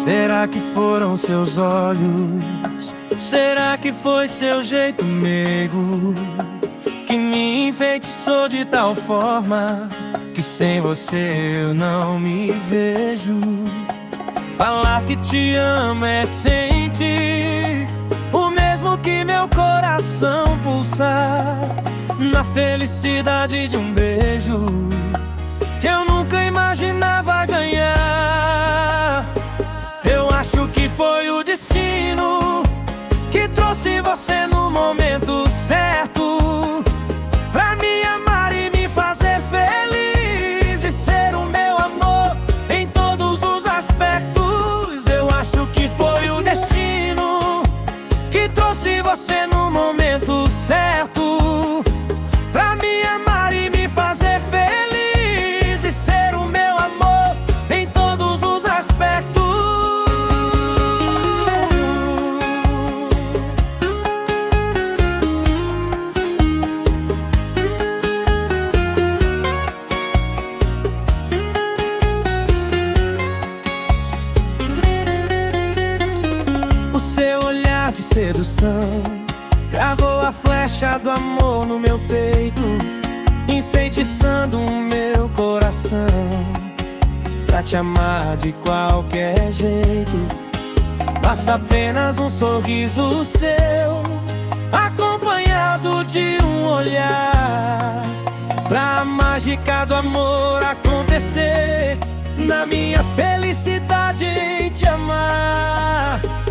Será que foram seus olhos? Será que foi seu jeito meigo que me enfeitiçou de tal forma que sem você eu não me vejo? Falar que te amo é sentir o mesmo que meu coração pulsar na felicidade de um beijo que eu nunca imaginava ganhar. Eu acho que foi o destino que trouxe você no momento certo pra me amar e me fazer feliz e ser o meu amor em todos os aspectos. Eu acho que foi o destino que trouxe você no momento certo pra me amar e me fazer feliz e ser o meu amor em todos os aspectos. O seu olhar de sedução cravou a flecha do amor no meu peito, enfeitiçando o meu coração pra te amar de qualquer jeito. Basta apenas um sorriso seu, acompanhado de um olhar, pra a mágica do amor acontecer, na minha felicidade em te amar.